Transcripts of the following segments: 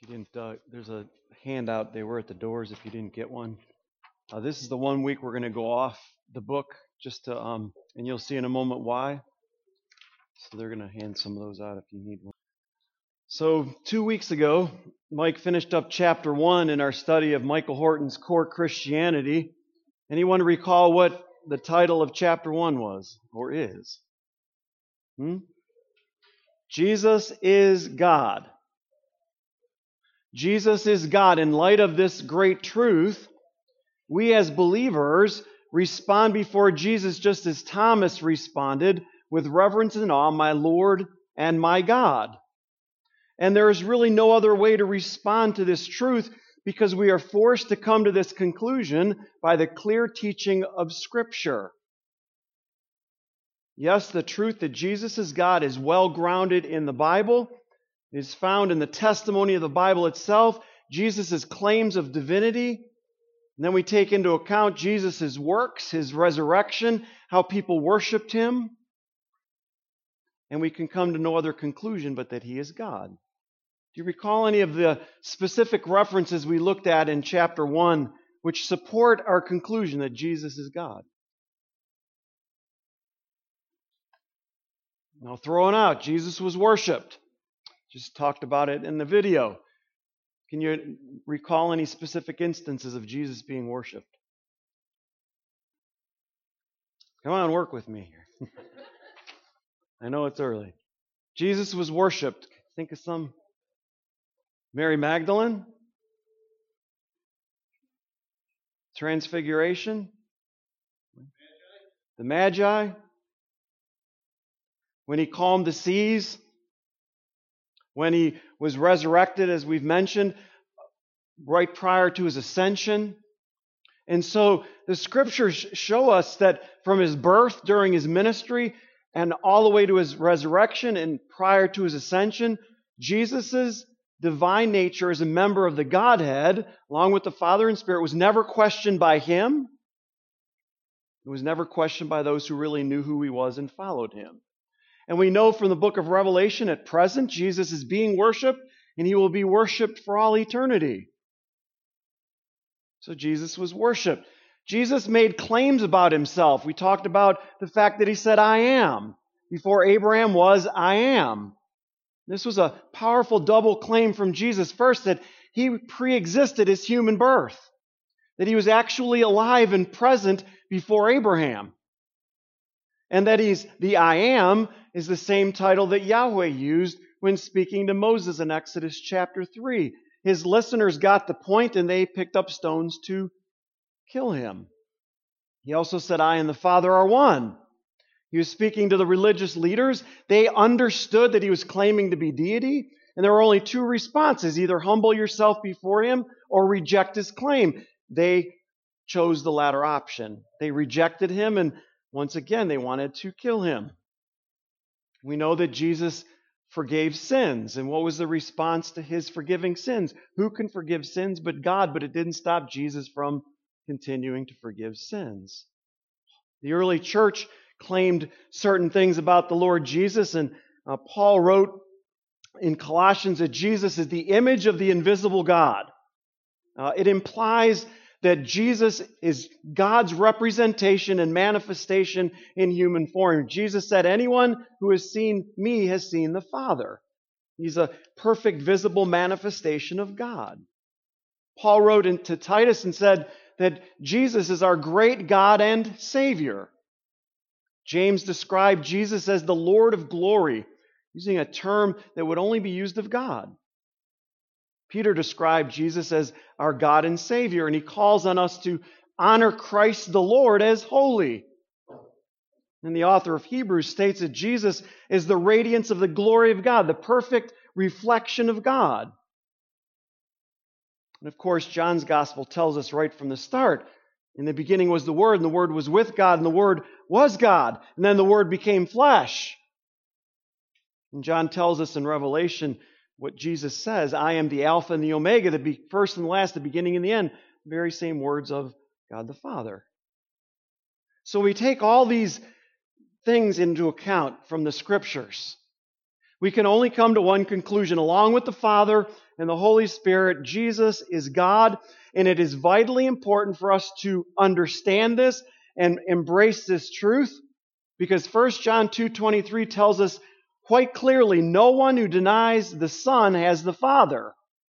You didn't. There's a handout. They were at the doors. If you didn't get one, this is the 1 week we're going to go off the book, just to and you'll see in a moment why. So they're going to hand some of those out if you need one. So 2 weeks ago, Mike finished up chapter 1 in our study of Michael Horton's Core Christianity. Anyone recall what the title of chapter 1 was or is? Jesus is God. Jesus is God. In light of this great truth, we as believers respond before Jesus just as Thomas responded, with reverence and awe, my Lord and my God. And there is really no other way to respond to this truth, because we are forced to come to this conclusion by the clear teaching of Scripture. Yes, the truth that Jesus is God is well grounded in the Bible. It is found in the testimony of the Bible itself, Jesus' claims of divinity. And then we take into account Jesus' works, His resurrection, how people worshiped Him. And we can come to no other conclusion but that He is God. Do you recall any of the specific references we looked at in chapter 1 which support our conclusion that Jesus is God? Now, throwing out, Jesus was worshipped. Just talked about it in the video. Can you recall any specific instances of Jesus being worshipped? Come on, work with me here. I know it's early. Jesus was worshipped. Think of some. Mary Magdalene? Transfiguration? The Magi? When He calmed the seas? When He was resurrected, as we've mentioned, right prior to His ascension. And so the Scriptures show us that from His birth, during His ministry, and all the way to His resurrection and prior to His ascension, Jesus' divine nature as a member of the Godhead, along with the Father and Spirit, was never questioned by Him. It was never questioned by those who really knew who He was and followed Him. And we know from the book of Revelation at present, Jesus is being worshipped, and He will be worshipped for all eternity. So Jesus was worshipped. Jesus made claims about Himself. We talked about the fact that He said, I am. Before Abraham was, I am. This was a powerful double claim from Jesus. First, that He pre-existed His human birth. That He was actually alive and present before Abraham. And that He's the I am is the same title that Yahweh used when speaking to Moses in Exodus chapter 3. His listeners got the point and they picked up stones to kill Him. He also said, I and the Father are one. He was speaking to the religious leaders. They understood that He was claiming to be deity, and there were only two responses: either humble yourself before Him or reject His claim. They chose the latter option. They rejected Him, and once again, they wanted to kill Him. We know that Jesus forgave sins. And what was the response to His forgiving sins? Who can forgive sins but God? But it didn't stop Jesus from continuing to forgive sins. The early church claimed certain things about the Lord Jesus, and Paul wrote in Colossians that Jesus is the image of the invisible God. It implies that Jesus is God's representation and manifestation in human form. Jesus said, anyone who has seen me has seen the Father. He's a perfect visible manifestation of God. Paul wrote into Titus and said that Jesus is our great God and Savior. James described Jesus as the Lord of glory, using a term that would only be used of God. Peter described Jesus as our God and Savior, and he calls on us to honor Christ the Lord as holy. And the author of Hebrews states that Jesus is the radiance of the glory of God, the perfect reflection of God. And of course, John's Gospel tells us right from the start, in the beginning was the Word, and the Word was with God, and the Word was God. And then the Word became flesh. And John tells us in Revelation what Jesus says, I am the Alpha and the Omega, the first and the last, the beginning and the end. The very same words of God the Father. So we take all these things into account from the Scriptures. We can only come to one conclusion. Along with the Father and the Holy Spirit. Jesus is God, and it is vitally important for us to understand this and embrace this truth, because 1 John 2:23 tells us quite clearly, no one who denies the Son has the Father.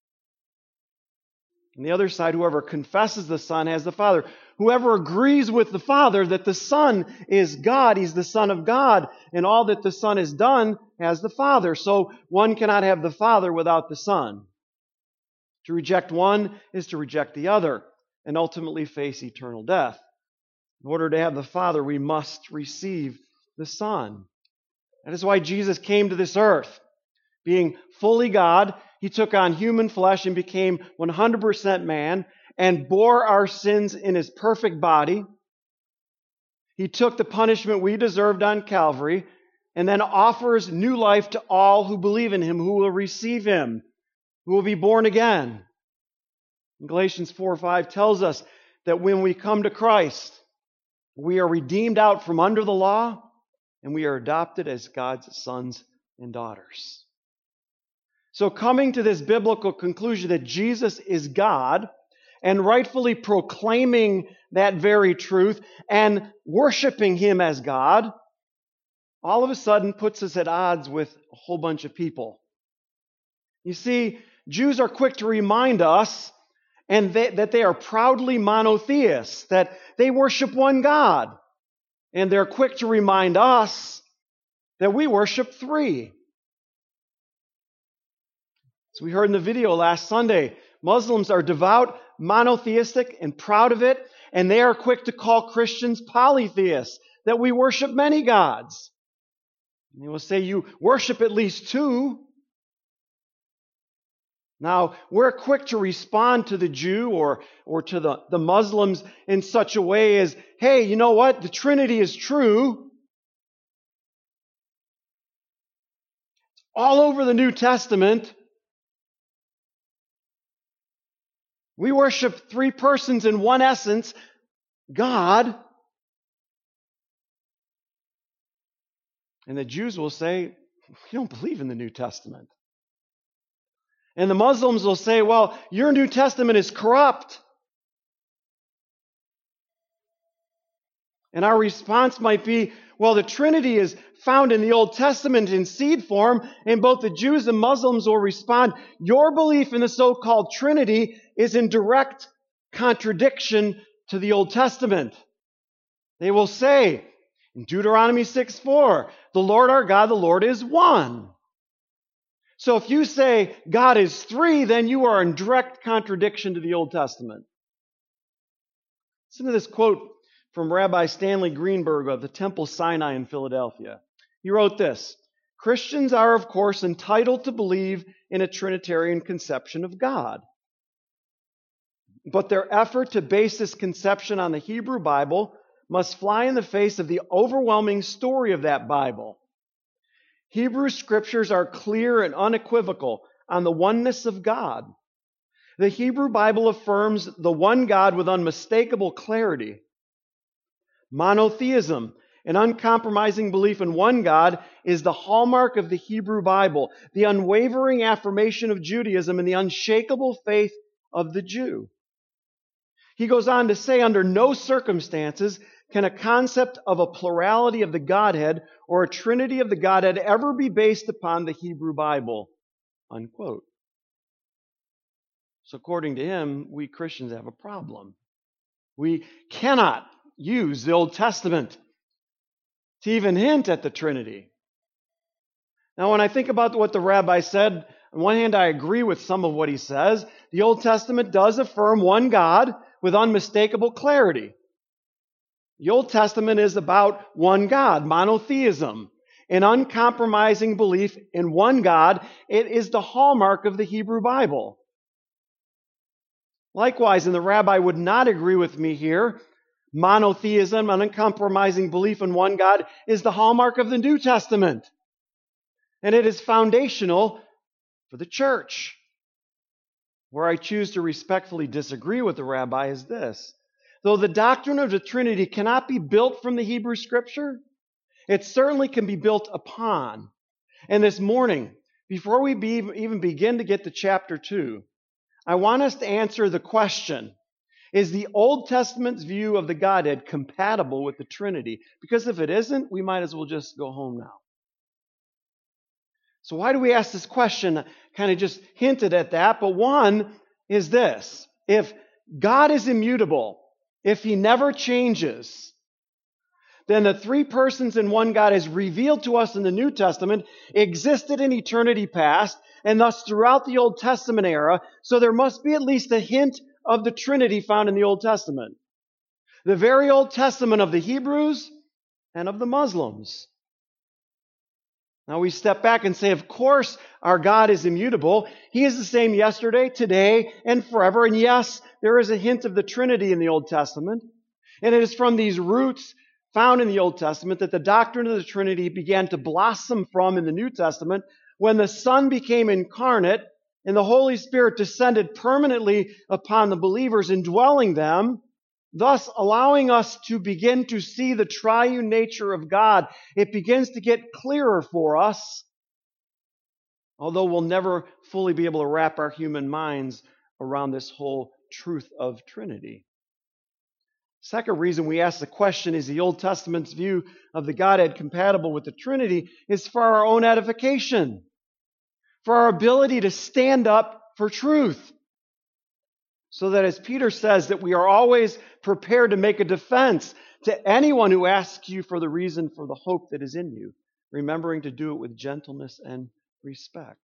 On the other side, whoever confesses the Son has the Father. Whoever agrees with the Father that the Son is God, He's the Son of God, and all that the Son has done has the Father. So one cannot have the Father without the Son. To reject one is to reject the other, and ultimately face eternal death. In order to have the Father, we must receive the Son. That is why Jesus came to this earth. Being fully God, He took on human flesh and became 100% man and bore our sins in His perfect body. He took the punishment we deserved on Calvary and then offers new life to all who believe in Him, who will receive Him, who will be born again. Galatians 4:5 tells us that when we come to Christ, we are redeemed out from under the law and we are adopted as God's sons and daughters. So coming to this biblical conclusion that Jesus is God and rightfully proclaiming that very truth and worshiping Him as God, all of a sudden puts us at odds with a whole bunch of people. You see, Jews are quick to remind us that they are proudly monotheists, that they worship one God. And they're quick to remind us that we worship three. As we heard in the video last Sunday, Muslims are devout, monotheistic, and proud of it, and they are quick to call Christians polytheists, that we worship many gods. And they will say, you worship at least two. Now, we're quick to respond to the Jew or to the Muslims in such a way as, hey, you know what? The Trinity is true. It's all over the New Testament. We worship three persons in one essence, God. And the Jews will say, we don't believe in the New Testament. And the Muslims will say, well, your New Testament is corrupt. And our response might be, well, the Trinity is found in the Old Testament in seed form, and both the Jews and Muslims will respond, your belief in the so-called Trinity is in direct contradiction to the Old Testament. They will say, in Deuteronomy 6:4, the Lord our God, the Lord is one. So if you say God is three, then you are in direct contradiction to the Old Testament. Listen to this quote from Rabbi Stanley Greenberg of the Temple Sinai in Philadelphia. He wrote this, Christians are, of course, entitled to believe in a Trinitarian conception of God. But their effort to base this conception on the Hebrew Bible must fly in the face of the overwhelming story of that Bible. Hebrew scriptures are clear and unequivocal on the oneness of God. The Hebrew Bible affirms the one God with unmistakable clarity. Monotheism, an uncompromising belief in one God, is the hallmark of the Hebrew Bible, the unwavering affirmation of Judaism and the unshakable faith of the Jew. He goes on to say, under no circumstances can a concept of a plurality of the Godhead or a trinity of the Godhead ever be based upon the Hebrew Bible, unquote. So according to him, we Christians have a problem. We cannot use the Old Testament to even hint at the Trinity. Now, when I think about what the rabbi said, on one hand, I agree with some of what he says. The Old Testament does affirm one God with unmistakable clarity. The Old Testament is about one God, monotheism, an uncompromising belief in one God. It is the hallmark of the Hebrew Bible. Likewise, and the rabbi would not agree with me here, monotheism, an uncompromising belief in one God, is the hallmark of the New Testament. And it is foundational for the church. Where I choose to respectfully disagree with the rabbi is this. Though the doctrine of the Trinity cannot be built from the Hebrew Scripture, it certainly can be built upon. And this morning, before we even begin to get to chapter 2, I want us to answer the question, is the Old Testament's view of the Godhead compatible with the Trinity? Because if it isn't, we might as well just go home now. So why do we ask this question? I kind of just hinted at that, but one is this. If God is immutable, if He never changes, then the three persons in one God as revealed to us in the New Testament existed in eternity past, and thus throughout the Old Testament era, so there must be at least a hint of the Trinity found in the Old Testament. The very Old Testament of the Hebrews and of the Muslims. Now we step back and say, of course, our God is immutable. He is the same yesterday, today, and forever. And yes, there is a hint of the Trinity in the Old Testament. And it is from these roots found in the Old Testament that the doctrine of the Trinity began to blossom from in the New Testament when the Son became incarnate and the Holy Spirit descended permanently upon the believers, indwelling them, thus allowing us to begin to see the triune nature of God. It begins to get clearer for us, although we'll never fully be able to wrap our human minds around this whole truth of Trinity. Second reason we ask the question, is the Old Testament's view of the Godhead compatible with the Trinity, is for our own edification, for our ability to stand up for truth. So that, as Peter says, that we are always prepared to make a defense to anyone who asks you for the reason for the hope that is in you, remembering to do it with gentleness and respect.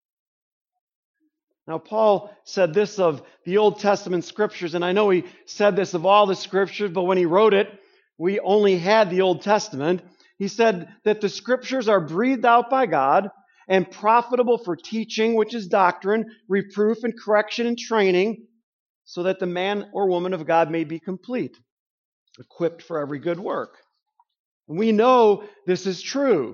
Now, Paul said this of the Old Testament scriptures, and I know he said this of all the scriptures, but when he wrote it, we only had the Old Testament. He said that the scriptures are breathed out by God and profitable for teaching, which is doctrine, reproof and correction and training, so that the man or woman of God may be complete, equipped for every good work. And we know this is true.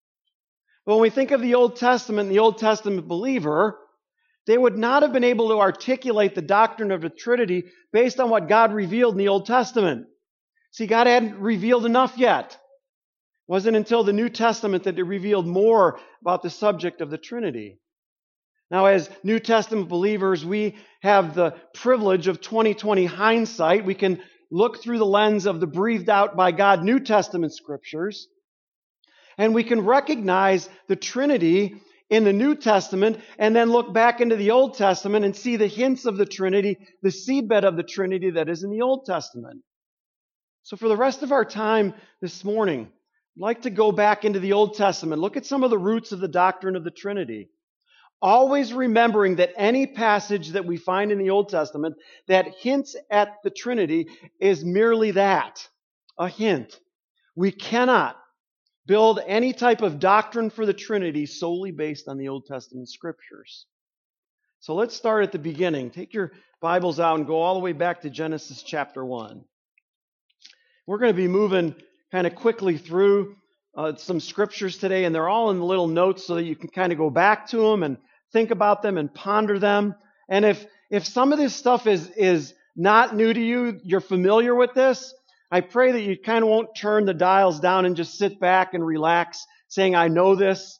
But when we think of the Old Testament and the Old Testament believer, they would not have been able to articulate the doctrine of the Trinity based on what God revealed in the Old Testament. See, God hadn't revealed enough yet. It wasn't until the New Testament that He revealed more about the subject of the Trinity. Now, as New Testament believers, we have the privilege of 20/20 hindsight. We can look through the lens of the breathed out by God New Testament scriptures, and we can recognize the Trinity in the New Testament and then look back into the Old Testament and see the hints of the Trinity, the seedbed of the Trinity that is in the Old Testament. So for the rest of our time this morning, I'd like to go back into the Old Testament, look at some of the roots of the doctrine of the Trinity. Always remembering that any passage that we find in the Old Testament that hints at the Trinity is merely that, a hint. We cannot build any type of doctrine for the Trinity solely based on the Old Testament scriptures. So let's start at the beginning. Take your Bibles out and go all the way back to Genesis chapter 1. We're going to be moving kind of quickly through some scriptures today, and they're all in the little notes so that you can kind of go back to them and think about them and ponder them. And if some of this stuff is not new to you, you're familiar with this, I pray that you kind of won't turn the dials down and just sit back and relax saying, I know this.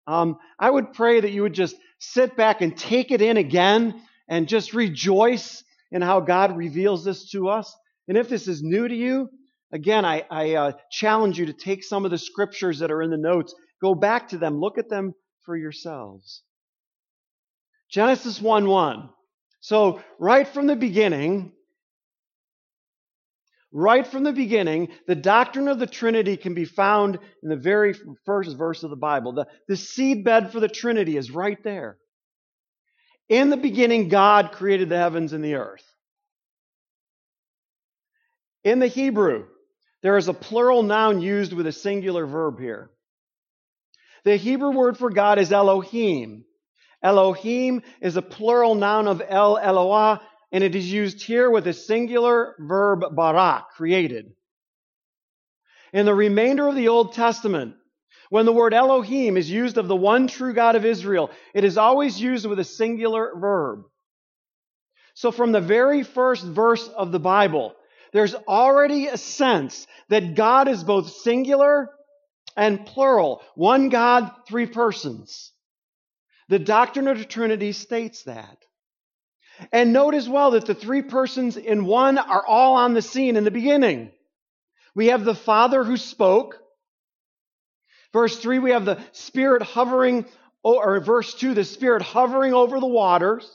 I would pray that you would just sit back and take it in again and just rejoice in how God reveals this to us. And if this is new to you, again, I challenge you to take some of the scriptures that are in the notes, go back to them, look at them for yourselves. Genesis 1:1. So right from the beginning, the doctrine of the Trinity can be found in the very first verse of the Bible. The seedbed for the Trinity is right there. In the beginning, God created the heavens and the earth. In the Hebrew, there is a plural noun used with a singular verb here. The Hebrew word for God is Elohim. Elohim is a plural noun of El Eloah, and it is used here with a singular verb bara, created. In the remainder of the Old Testament, when the word Elohim is used of the one true God of Israel, it is always used with a singular verb. So from the very first verse of the Bible, there's already a sense that God is both singular and plural. One God, three persons. The doctrine of the Trinity states that. And note as well that the three persons in one are all on the scene in the beginning. We have the Father who spoke. Verse 3, we have the Spirit hovering, or verse 2, the Spirit hovering over the waters.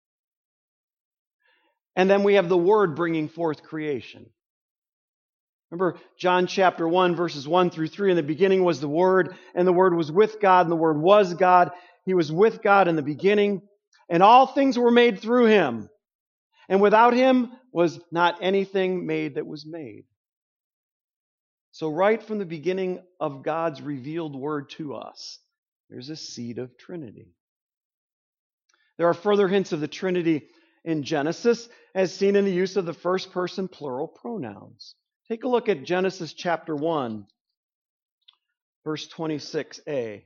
And then we have the Word bringing forth creation. Remember John chapter 1, verses 1 through 3. In the beginning was the Word, and the Word was with God, and the Word was God. He was with God in the beginning, and all things were made through Him. And without Him was not anything made that was made. So right from the beginning of God's revealed Word to us, there's a seed of Trinity. There are further hints of the Trinity in Genesis, as seen in the use of the first person plural pronouns. Take a look at Genesis chapter 1, verse 26a.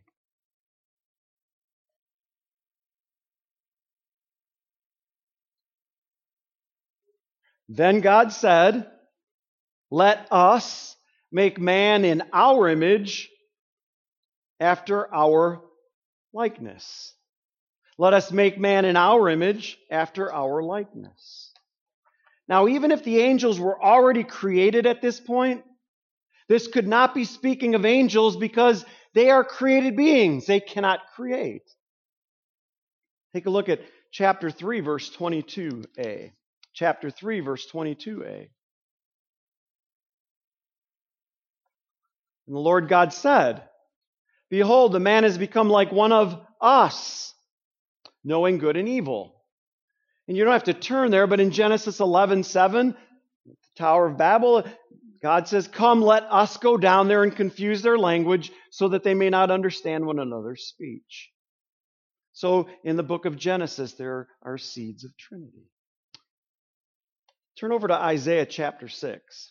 Then God said, "Let us make man in our image, after our likeness." Let us make man in our image, after our likeness. Now, even if the angels were already created at this point, this could not be speaking of angels because they are created beings. They cannot create. Take a look at chapter 3, verse 22a. Chapter 3, verse 22a. And the Lord God said, "Behold, the man has become like one of us, knowing good and evil." And you don't have to turn there, but in Genesis 11:7, the Tower of Babel, God says, "Come, let us go down there and confuse their language so that they may not understand one another's speech." So in the book of Genesis, there are seeds of Trinity. Turn over to Isaiah chapter 6.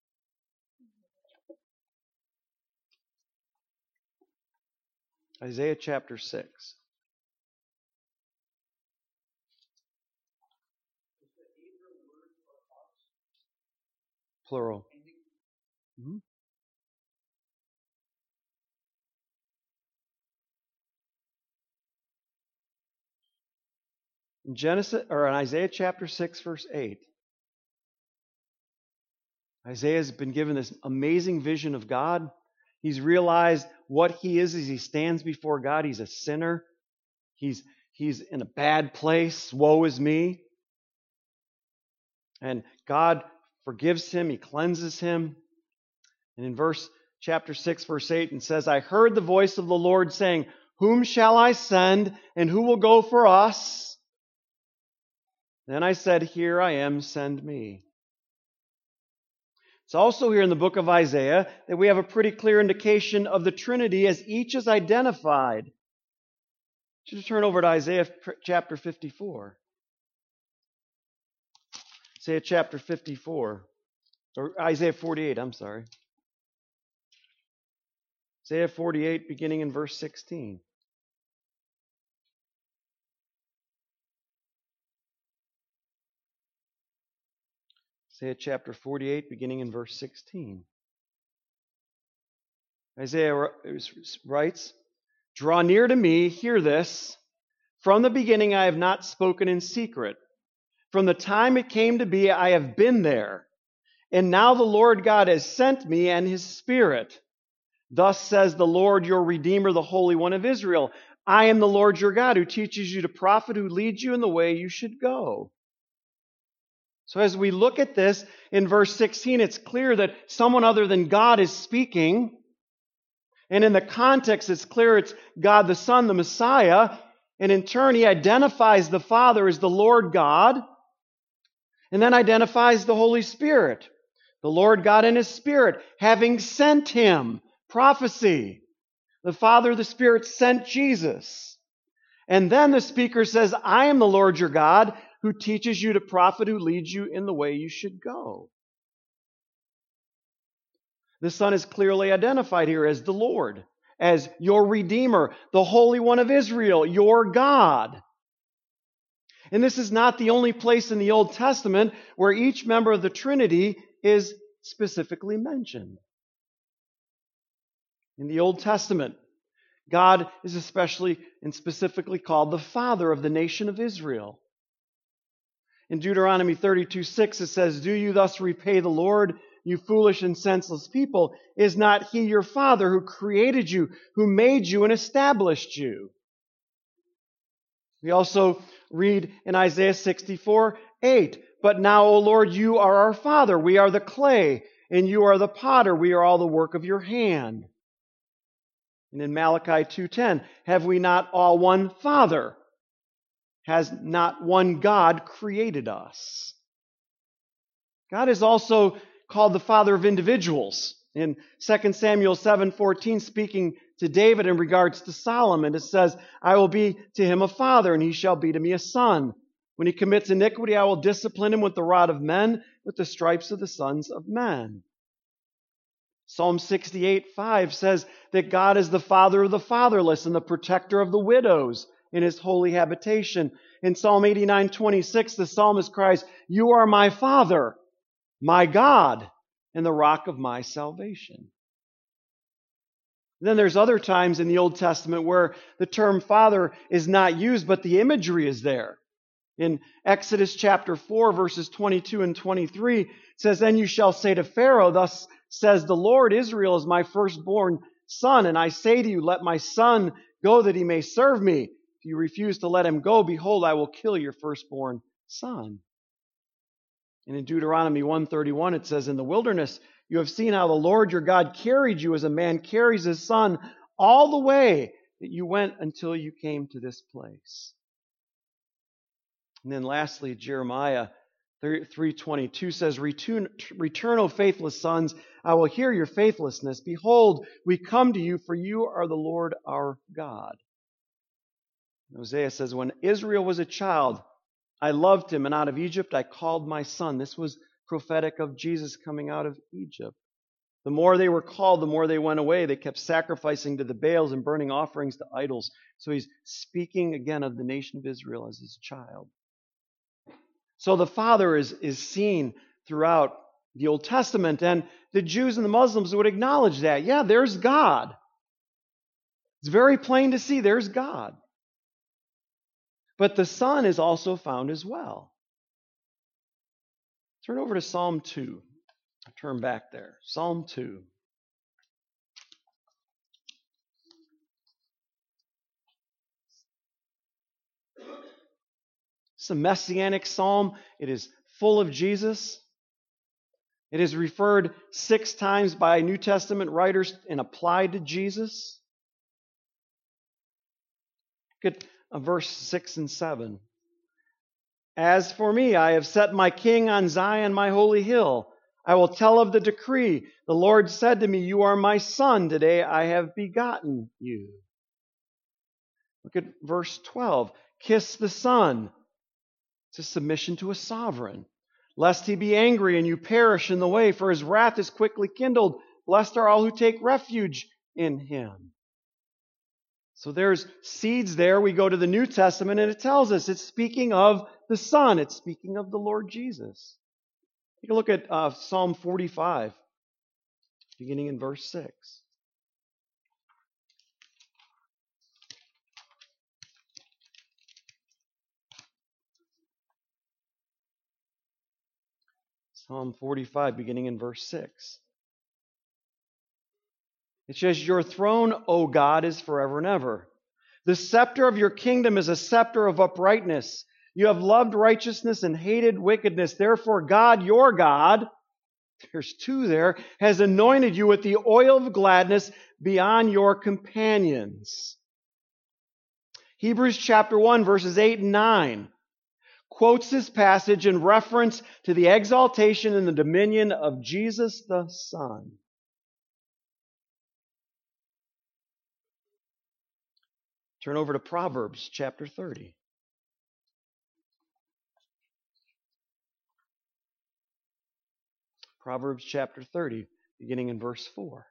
Isaiah chapter 6. Plural. Mm-hmm. In Genesis, or in Isaiah chapter 6, verse 8, Isaiah has been given this amazing vision of God. He's realized what he is as he stands before God. He's a sinner. He's in a bad place. Woe is me. And God forgives him. He cleanses him. And in chapter 6, verse 8, it says, "I heard the voice of the Lord saying, 'Whom shall I send, and who will go for us?' Then I said, 'Here I am, send me.'" It's also here in the book of Isaiah that we have a pretty clear indication of the Trinity as each is identified. You should turn over to Isaiah chapter 54. Isaiah chapter 54. Or Isaiah 48, I'm sorry. Isaiah 48, beginning in verse 16. Isaiah chapter 48, beginning in verse 16. Isaiah writes, "Draw near to me, hear this. From the beginning I have not spoken in secret. From the time it came to be, I have been there. And now the Lord God has sent me and His Spirit. Thus says the Lord your Redeemer, the Holy One of Israel. I am the Lord your God who teaches you to profit, who leads you in the way you should go." So as we look at this in verse 16, it's clear that someone other than God is speaking. And in the context, it's clear it's God the Son, the Messiah. And in turn, He identifies the Father as the Lord God. And then identifies the Holy Spirit. The Lord God and His Spirit, having sent Him. Prophecy. The Father, the Spirit sent Jesus. And then the speaker says, "I am the Lord your God, who teaches you to profit, who leads you in the way you should go." The Son is clearly identified here as the Lord, as your Redeemer, the Holy One of Israel, your God. And this is not the only place in the Old Testament where each member of the Trinity is specifically mentioned. In the Old Testament, God is especially and specifically called the Father of the nation of Israel. In Deuteronomy 32:6 it says, "Do you thus repay the Lord, you foolish and senseless people? Is not He your Father who created you, who made you and established you?" We also read in Isaiah 64:8, "But now, O Lord, you are our Father. We are the clay, and you are the potter. We are all the work of your hand." And in Malachi 2:10, "Have we not all one Father? Has not one God created us?" God is also called the Father of individuals. In 2 Samuel 7:14, speaking to David in regards to Solomon, it says, "I will be to him a father, and he shall be to me a son. When he commits iniquity, I will discipline him with the rod of men, with the stripes of the sons of men." Psalm 68:5 says that God is the Father of the fatherless and the protector of the widows in His holy habitation. In Psalm 89:26, the psalmist cries, "You are my Father, my God, and the rock of my salvation." And then there's other times in the Old Testament where the term Father is not used, but the imagery is there. In Exodus chapter 4, verses 22 and 23, it says, "Then you shall say to Pharaoh, Thus says the Lord, Israel is my firstborn son, and I say to you, let my son go that he may serve me. If you refuse to let him go, behold, I will kill your firstborn son." And in Deuteronomy 1:31, it says, "In the wilderness you have seen how the Lord your God carried you as a man carries his son all the way that you went until you came to this place." And then lastly, Jeremiah 3:22 says, Return, O faithless sons, I will hear your faithlessness. Behold, we come to you, for you are the Lord our God." Hosea says, "When Israel was a child, I loved him, and out of Egypt I called my son." This was prophetic of Jesus coming out of Egypt. The more they were called, the more they went away. They kept sacrificing to the Baals and burning offerings to idols. So he's speaking again of the nation of Israel as his child. So the Father is seen throughout the Old Testament, and the Jews and the Muslims would acknowledge that. Yeah, there's God. It's very plain to see there's God. But the Son is also found as well. Turn over to Psalm 2. Turn back there. Psalm 2. It's a messianic psalm. It is full of Jesus. It is referred 6 times by New Testament writers and applied to Jesus. Look at verse 6 and 7. "As for me, I have set my king on Zion, my holy hill. I will tell of the decree. The Lord said to me, You are my son. Today I have begotten you." Look at verse 12. "Kiss the Son." It's a submission to a sovereign. "Lest he be angry and you perish in the way, for his wrath is quickly kindled. Blessed are all who take refuge in him." So there's seeds there. We go to the New Testament and it tells us it's speaking of the Son. It's speaking of the Lord Jesus. Take a look at Psalm 45, beginning in verse 6. Psalm 45, beginning in verse 6. It says, "Your throne, O God, is forever and ever. The scepter of your kingdom is a scepter of uprightness. You have loved righteousness and hated wickedness. Therefore, God, your God," there's 2 there, "has anointed you with the oil of gladness beyond your companions." Hebrews chapter 1, verses 8 and 9 quotes this passage in reference to the exaltation and the dominion of Jesus the Son. Turn over to Proverbs chapter 30. Proverbs chapter 30, beginning in verse 4.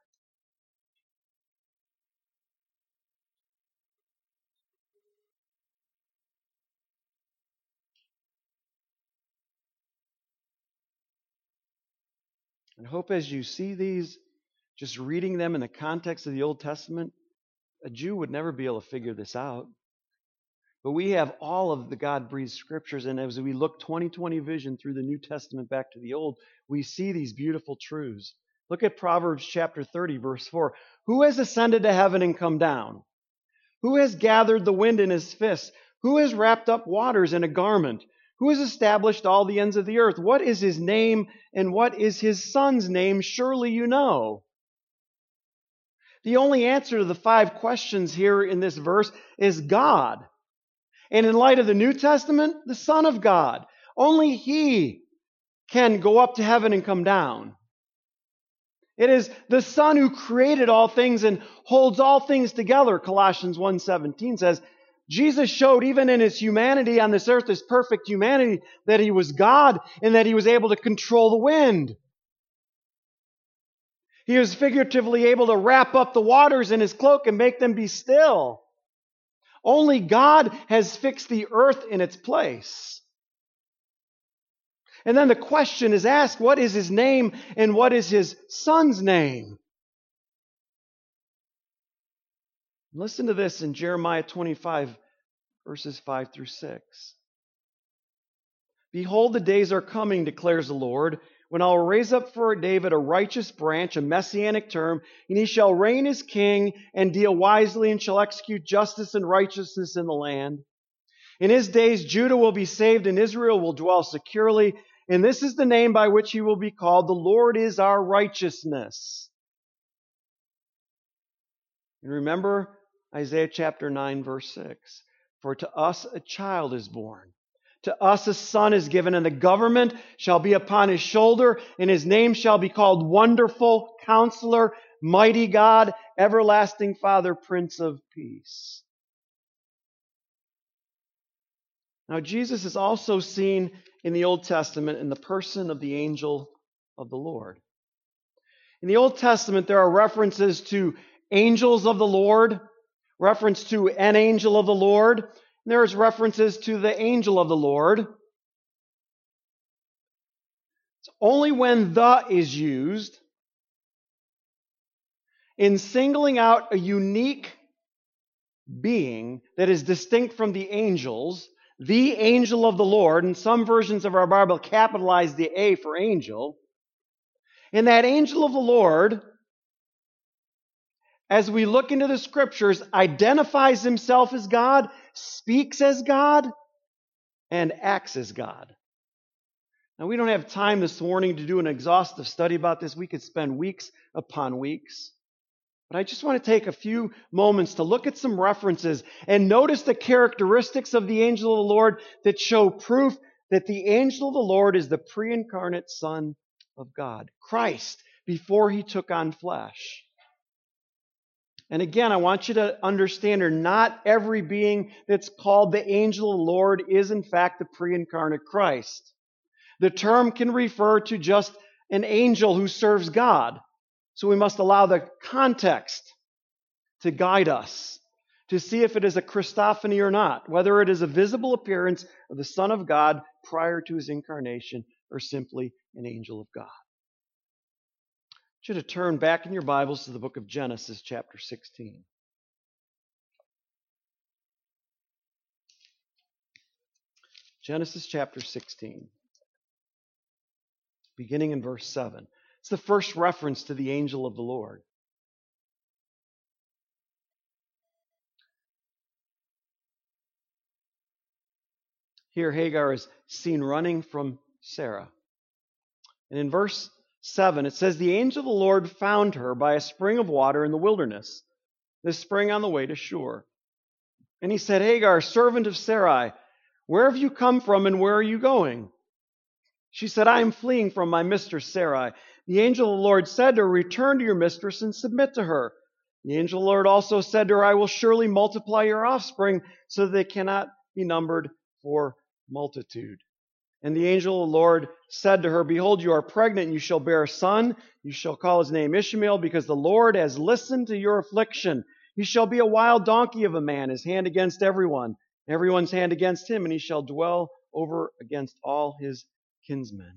And I hope as you see these, just reading them in the context of the Old Testament, A Jew would never be able to figure this out. But we have all of the God-breathed scriptures, and as we look 20/20 vision through the New Testament back to the Old, we see these beautiful truths. Look at Proverbs chapter 30, verse 4. Who has ascended to heaven and come down? Who has gathered the wind in his fist? Who has wrapped up waters in a garment? Who has established all the ends of the earth? What is his name, and what is his son's name? Surely you know. The only answer to the 5 questions here in this verse is God. And in light of the New Testament, the Son of God. Only He can go up to heaven and come down. It is the Son who created all things and holds all things together. Colossians 1:17 says, Jesus showed even in His humanity on this earth, His perfect humanity, that He was God and that He was able to control the wind. He was figuratively able to wrap up the waters in His cloak and make them be still. Only God has fixed the earth in its place. And then the question is asked, what is His name and what is His Son's name? Listen to this in Jeremiah 25, verses 5 through 6. Behold, the days are coming, declares the Lord, when I will raise up for David a righteous branch, a messianic term, and he shall reign as king and deal wisely and shall execute justice and righteousness in the land. In his days, Judah will be saved and Israel will dwell securely. And this is the name by which he will be called. The Lord is our righteousness. And remember Isaiah chapter 9, verse 6. For to us a child is born. To us a son is given, and the government shall be upon his shoulder, and his name shall be called Wonderful, Counselor, Mighty God, Everlasting Father, Prince of Peace. Now, Jesus is also seen in the Old Testament in the person of the angel of the Lord. In the Old Testament, there are references to angels of the Lord, reference to an angel of the Lord. There's references to the angel of the Lord. It's only when the is used in singling out a unique being that is distinct from the angels, the angel of the Lord, and some versions of our Bible capitalize the A for angel. And that angel of the Lord, as we look into the scriptures, identifies himself as God, speaks as God, and acts as God. Now, we don't have time this morning to do an exhaustive study about this. We could spend weeks upon weeks. But I just want to take a few moments to look at some references and notice the characteristics of the angel of the Lord that show proof that the angel of the Lord is the pre-incarnate Son of God, Christ, before He took on flesh. And again, I want you to understand here, not every being that's called the angel of the Lord is in fact the pre-incarnate Christ. The term can refer to just an angel who serves God. So we must allow the context to guide us, to see if it is a Christophany or not, whether it is a visible appearance of the Son of God prior to His incarnation or simply an angel of God. I want you to turn back in your Bibles to the book of Genesis, chapter 16. Genesis chapter 16, beginning in verse 7. It's the first reference to the angel of the Lord. Here Hagar is seen running from Sarah. And in verse 7, it says, the angel of the Lord found her by a spring of water in the wilderness, this spring on the way to Shur. And he said, Hagar, servant of Sarai, where have you come from and where are you going? She said, I am fleeing from my mistress Sarai. The angel of the Lord said to her, return to your mistress and submit to her. The angel of the Lord also said to her, I will surely multiply your offspring so that they cannot be numbered for multitude. And the angel of the Lord said to her, behold, you are pregnant and you shall bear a son. You shall call his name Ishmael because the Lord has listened to your affliction. He shall be a wild donkey of a man, his hand against everyone, everyone's hand against him, and he shall dwell over against all his kinsmen.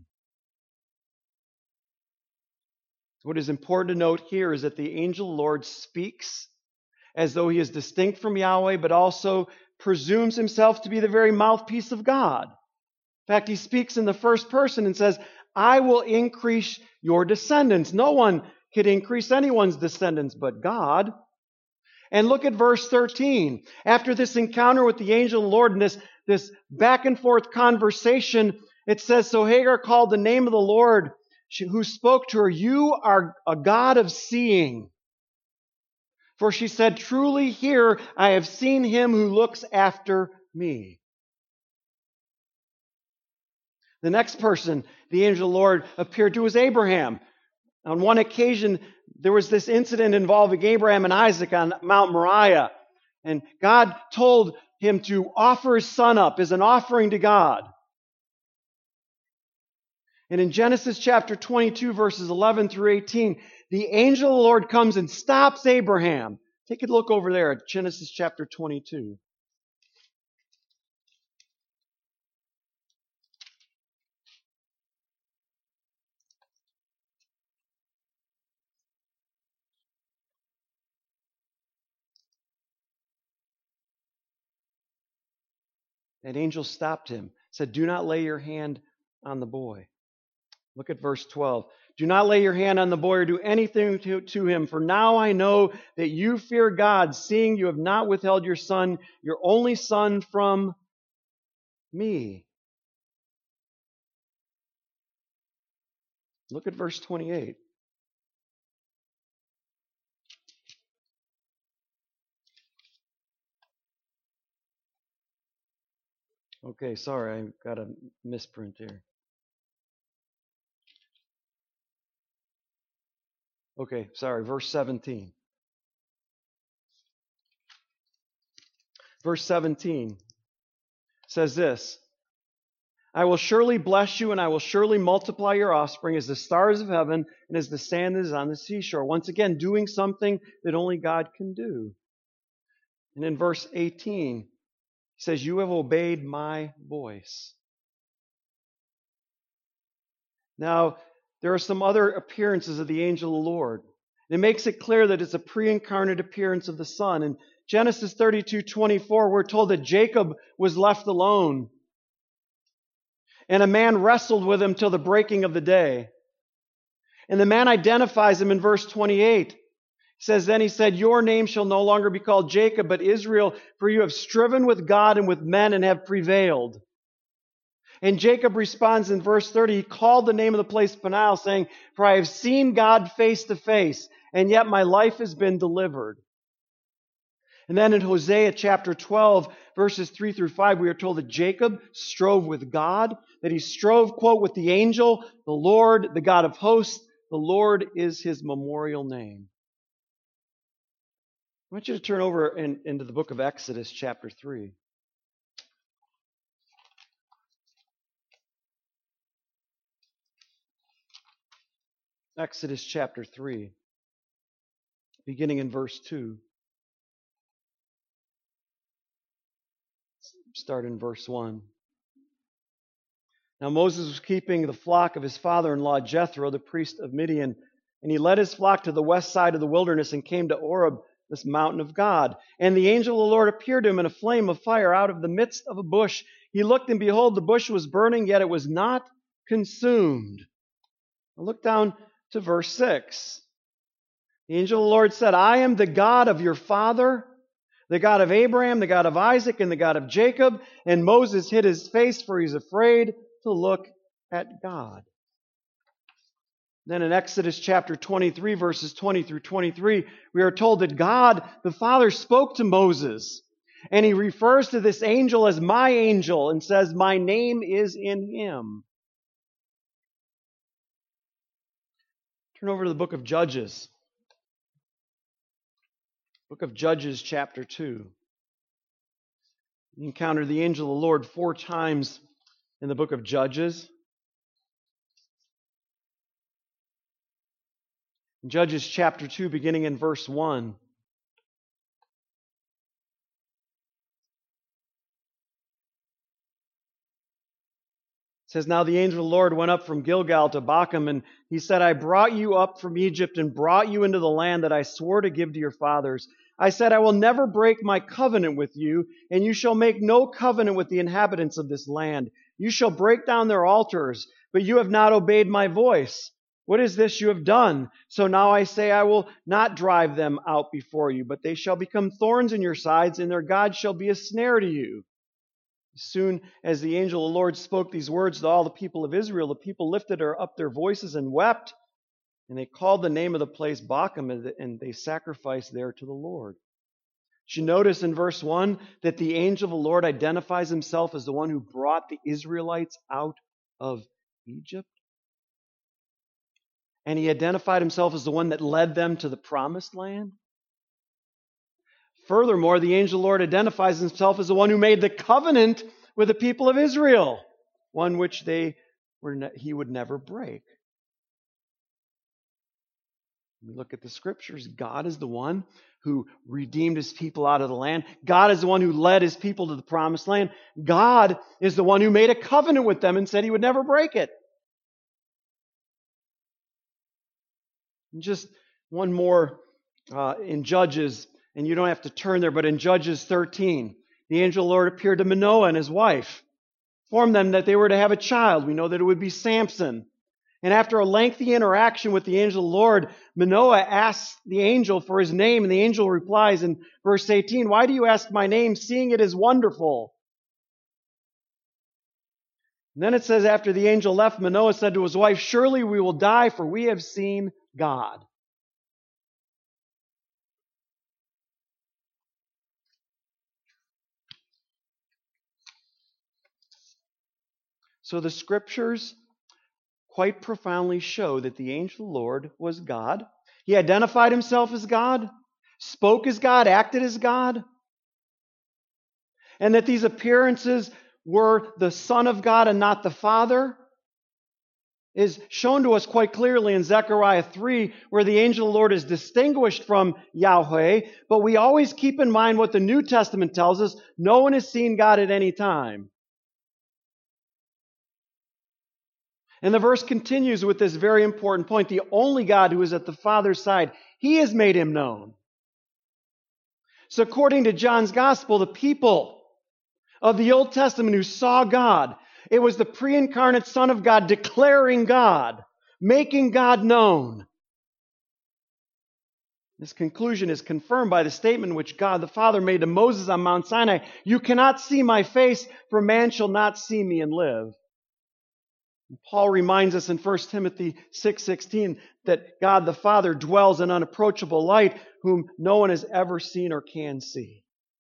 What is important to note here is that the angel of the Lord speaks as though he is distinct from Yahweh, but also presumes himself to be the very mouthpiece of God. In fact, he speaks in the first person and says, I will increase your descendants. No one could increase anyone's descendants but God. And look at verse 13. After this encounter with the angel of the Lord and this back and forth conversation, it says, so Hagar called the name of the Lord who spoke to her, you are a God of seeing. For she said, truly here I have seen him who looks after me. The next person the angel of the Lord appeared to was Abraham. On one occasion, there was this incident involving Abraham and Isaac on Mount Moriah. And God told him to offer his son up as an offering to God. And in Genesis chapter 22, verses 11 through 18, the angel of the Lord comes and stops Abraham. Take a look over there at Genesis chapter 22. That angel stopped him, said, do not lay your hand on the boy. Look at verse 12. Do not lay your hand on the boy or do anything to him, for now I know that you fear God, seeing you have not withheld your son, your only son, from me. Look at verse 28. Okay, sorry, I got a misprint here. Okay, sorry, verse 17. Verse 17 says this, I will surely bless you and I will surely multiply your offspring as the stars of heaven and as the sand that is on the seashore. Once again, doing something that only God can do. And in verse 18, he says, you have obeyed my voice. Now, there are some other appearances of the angel of the Lord. It makes it clear that it's a pre-incarnate appearance of the Son. In Genesis 32:24, we're told that Jacob was left alone. And a man wrestled with him till the breaking of the day. And the man identifies him in verse 28. Then he said, your name shall no longer be called Jacob, but Israel, for you have striven with God and with men and have prevailed. And Jacob responds in verse 30, he called the name of the place Peniel, saying, for I have seen God face to face, and yet my life has been delivered. And then in Hosea chapter 12, verses 3 through 5, we are told that Jacob strove with God, that he strove, quote, with the angel, the Lord, the God of hosts. The Lord is his memorial name. I want you to turn over into the book of Exodus chapter 3. Exodus chapter 3, beginning in verse 2. Start in verse 1. Now Moses was keeping the flock of his father-in-law Jethro, the priest of Midian, and he led his flock to the west side of the wilderness and came to Horeb, this mountain of God. And the angel of the Lord appeared to him in a flame of fire out of the midst of a bush. He looked, and behold, the bush was burning, yet it was not consumed. Now look down to verse 6. The angel of the Lord said, I am the God of your father, the God of Abraham, the God of Isaac, and the God of Jacob. And Moses hid his face, for he's afraid to look at God. Then in Exodus chapter 23, verses 20 through 23, we are told that God, the Father, spoke to Moses. And he refers to this angel as my angel and says, my name is in him. Turn over to the book of Judges. Book of Judges chapter 2. You encounter the angel of the Lord 4 times in the book of Judges. In Judges chapter 2, beginning in verse 1. It says, now the angel of the Lord went up from Gilgal to Bochum, and he said, I brought you up from Egypt and brought you into the land that I swore to give to your fathers. I said, I will never break my covenant with you, and you shall make no covenant with the inhabitants of this land. You shall break down their altars, but you have not obeyed my voice. What is this you have done? So now I say, I will not drive them out before you, but they shall become thorns in your sides, and their God shall be a snare to you. As soon as the angel of the Lord spoke these words to all the people of Israel, the people lifted up their voices and wept, and they called the name of the place Bochim, and they sacrificed there to the Lord. Did you notice in verse 1 that the angel of the Lord identifies himself as the one who brought the Israelites out of Egypt? And he identified himself as the one that led them to the promised land? Furthermore, the angel of the Lord identifies himself as the one who made the covenant with the people of Israel, one which he would never break. When we look at the scriptures, God is the one who redeemed his people out of the land. God is the one who led his people to the promised land. God is the one who made a covenant with them and said he would never break it. And just one more in Judges, and you don't have to turn there, but in Judges 13, the angel of the Lord appeared to Manoah and his wife, informed them that they were to have a child. We know that it would be Samson. And after a lengthy interaction with the angel of the Lord, Manoah asks the angel for his name, and the angel replies in verse 18, "Why do you ask my name, seeing it is wonderful?" And then it says, after the angel left, Manoah said to his wife, "Surely we will die, for we have seen God." So the scriptures quite profoundly show that the angel of the Lord was God. He identified himself as God, spoke as God, acted as God, and that these appearances were the Son of God and not the Father is shown to us quite clearly in Zechariah 3, where the angel of the Lord is distinguished from Yahweh, but we always keep in mind what the New Testament tells us: no one has seen God at any time. And the verse continues with this very important point: the only God who is at the Father's side, he has made him known. So according to John's Gospel, the people of the Old Testament who saw God, it was the pre-incarnate Son of God declaring God, making God known. This conclusion is confirmed by the statement which God the Father made to Moses on Mount Sinai: "You cannot see my face, for man shall not see me and live." And Paul reminds us in 1 Timothy 6:16 that God the Father dwells in unapproachable light, whom no one has ever seen or can see.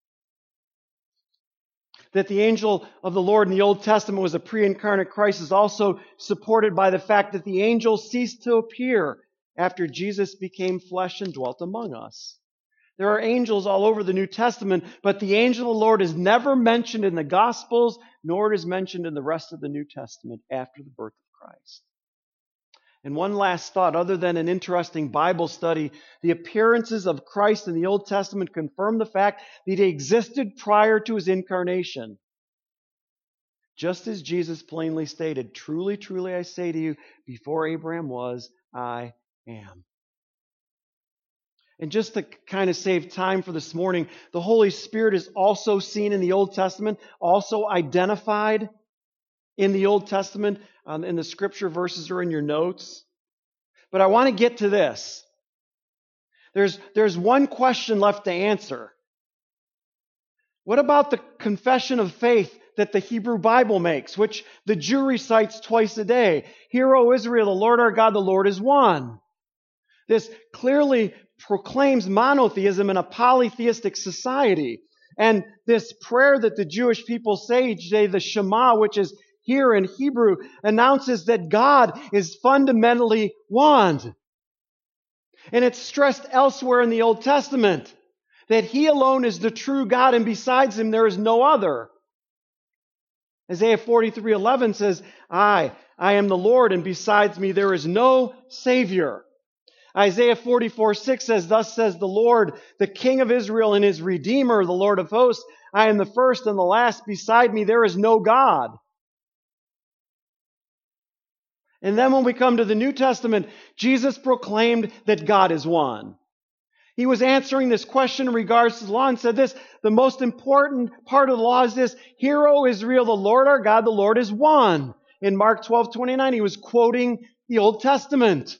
That the angel of the Lord in the Old Testament was a pre-incarnate Christ is also supported by the fact that the angel ceased to appear after Jesus became flesh and dwelt among us. There are angels all over the New Testament, but the angel of the Lord is never mentioned in the Gospels, nor is mentioned in the rest of the New Testament after the birth of Christ. And one last thought: other than an interesting Bible study, the appearances of Christ in the Old Testament confirm the fact that he existed prior to his incarnation. Just as Jesus plainly stated, "Truly, truly, I say to you, before Abraham was, I am." And just to kind of save time for this morning, the Holy Spirit is also seen in the Old Testament, also identified in the Old Testament, in the scripture verses or in your notes. But I want to get to this. There's one question left to answer. What about the confession of faith that the Hebrew Bible makes, which the Jew recites twice a day? "Hear, O Israel, the Lord our God, the Lord is one." This clearly proclaims monotheism in a polytheistic society. And this prayer that the Jewish people say each day, the Shema, which is here in Hebrew, announces that God is fundamentally one. And it's stressed elsewhere in the Old Testament that he alone is the true God, and besides him there is no other. Isaiah 43:11 says, I am the Lord, and besides me there is no Savior. Isaiah 44:6 says, "Thus says the Lord, the King of Israel and his Redeemer, the Lord of hosts, I am the first and the last. Beside me there is no God." And then when we come to the New Testament, Jesus proclaimed that God is one. He was answering this question in regards to the law and said this, the most important part of the law is this, Hear, O Israel, the Lord our God, the Lord is one. In Mark 12:29, he was quoting the Old Testament.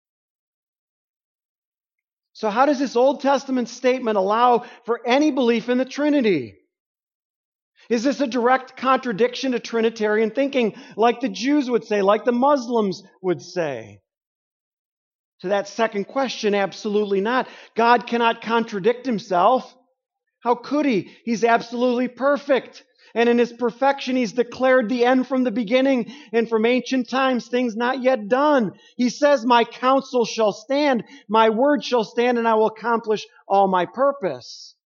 So how does this Old Testament statement allow for any belief in the Trinity? Is this a direct contradiction to Trinitarian thinking, like the Jews would say, like the Muslims would say? To that second question, absolutely not. God cannot contradict himself. How could he? He's absolutely perfect. And in his perfection, he's declared the end from the beginning and from ancient times, things not yet done. He says, my counsel shall stand, my word shall stand, and I will accomplish all my purpose.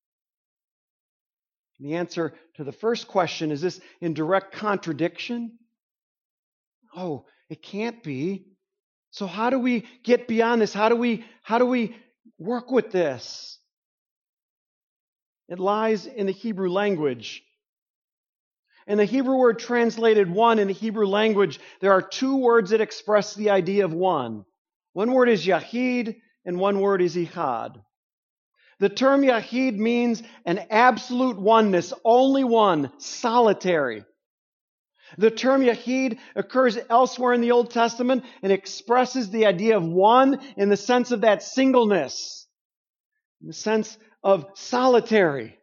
The answer to the first question, is this in direct contradiction? Oh, it can't be. So how do we get beyond this? How do we work with this? It lies in the Hebrew language. And the Hebrew word translated one in the Hebrew language, there are two words that express the idea of one. One word is yahid and one word is ichad. The term yahid means an absolute oneness, only one, solitary. The term yahid occurs elsewhere in the Old Testament and expresses the idea of one in the sense of that singleness, in the sense of solitary.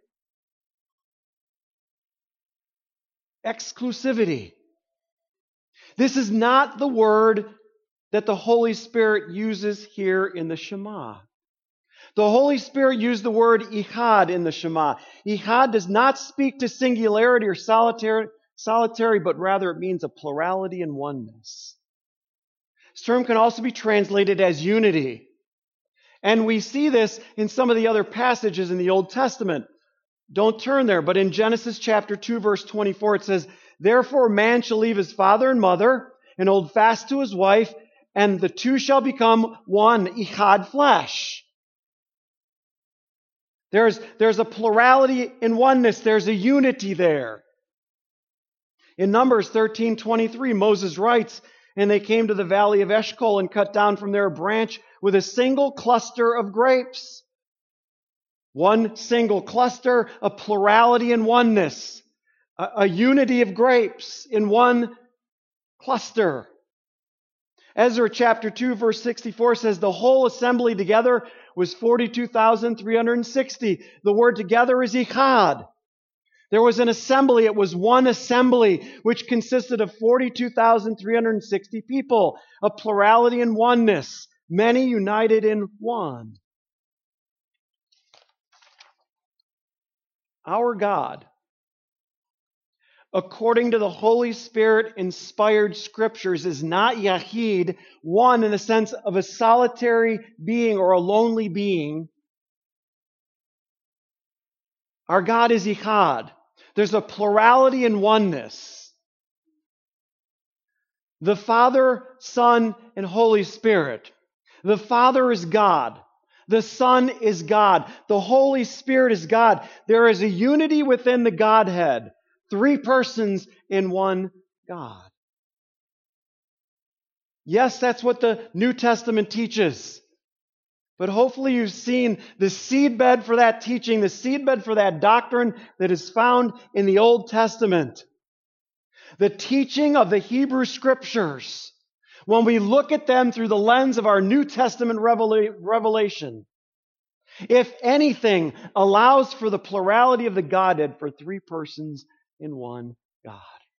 Exclusivity. This is not the word that the Holy Spirit uses here in the Shema. The Holy Spirit used the word ichad in the Shema. Ichad does not speak to singularity or solitary, but rather it means a plurality and oneness. This term can also be translated as unity. And we see this in some of the other passages in the Old Testament. Don't turn there, but in Genesis chapter 2, verse 24, it says, Therefore man shall leave his father and mother and hold fast to his wife, and the two shall become one, ichad flesh. There's a plurality in oneness. There's a unity there. In Numbers 13:23, Moses writes, And they came to the valley of Eshcol and cut down from there a branch with a single cluster of grapes. One single cluster, a plurality in oneness, a unity of grapes in one cluster. Ezra chapter 2 verse 64 says the whole assembly together was 42,360. The word together is ichad. There was an assembly, it was one assembly, which consisted of 42,360 people, a plurality in oneness, many united in one. Our God, according to the Holy Spirit-inspired Scriptures, is not yahid, one in the sense of a solitary being or a lonely being. Our God is ichad. There's a plurality in oneness. The Father, Son, and Holy Spirit. The Father is God. The Son is God. The Holy Spirit is God. There is a unity within the Godhead. Three persons in one God. Yes, that's what the New Testament teaches. But hopefully you've seen the seedbed for that teaching, the seedbed for that doctrine that is found in the Old Testament. The teaching of the Hebrew Scriptures. When we look at them through the lens of our New Testament revelation, if anything, allows for the plurality of the Godhead for three persons in one God.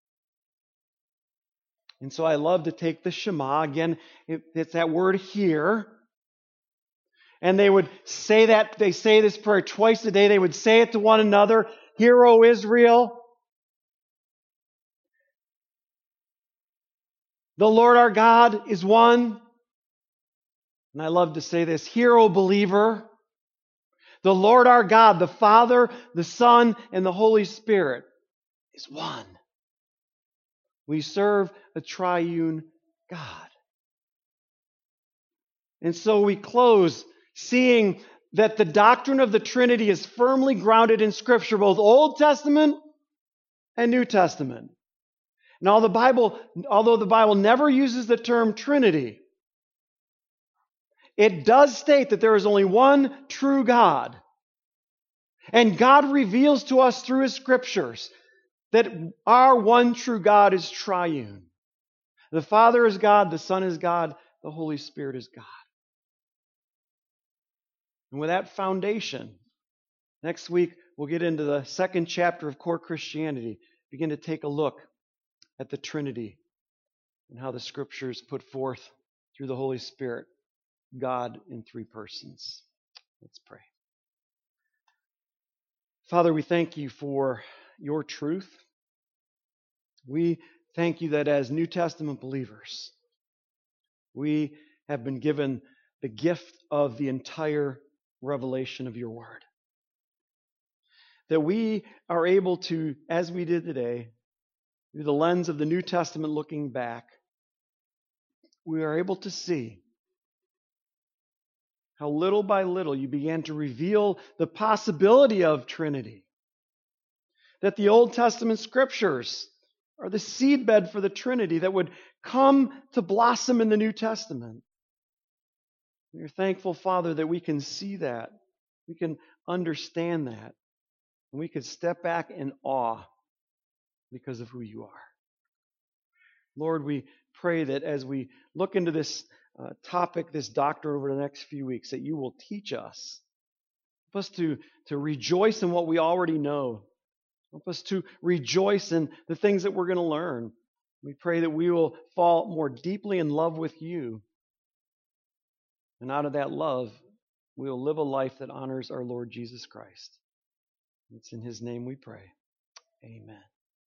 And so I love to take the Shema. Again, it's that word here. And they would say that, they say this prayer twice a day. They would say it to one another. Hear, O Israel. The Lord our God is one. And I love to say this. Hear, O believer. The Lord our God, the Father, the Son, and the Holy Spirit is one. We serve a triune God. And so we close seeing that the doctrine of the Trinity is firmly grounded in Scripture, both Old Testament and New Testament. And although the Bible never uses the term Trinity, it does state that there is only one true God. And God reveals to us through His Scriptures that our one true God is triune. The Father is God, the Son is God, the Holy Spirit is God. And with that foundation, next week we'll get into the second chapter of Core Christianity, begin to take a look at the Trinity and how the Scriptures put forth through the Holy Spirit God in three persons. Let's pray. Father, we thank you for your truth. We thank you that as New Testament believers, we have been given the gift of the entire revelation of your word. That we are able to, as we did today, through the lens of the New Testament looking back, we are able to see how little by little you began to reveal the possibility of Trinity. That the Old Testament Scriptures are the seedbed for the Trinity that would come to blossom in the New Testament. We are thankful, Father, that we can see that. We can understand that. And we can step back in awe because of who you are. Lord, we pray that as we look into this topic, this doctrine over the next few weeks, that you will teach us. Help us to rejoice in what we already know. Help us to rejoice in the things that we're going to learn. We pray that we will fall more deeply in love with you. And out of that love, we will live a life that honors our Lord Jesus Christ. It's in His name we pray. Amen.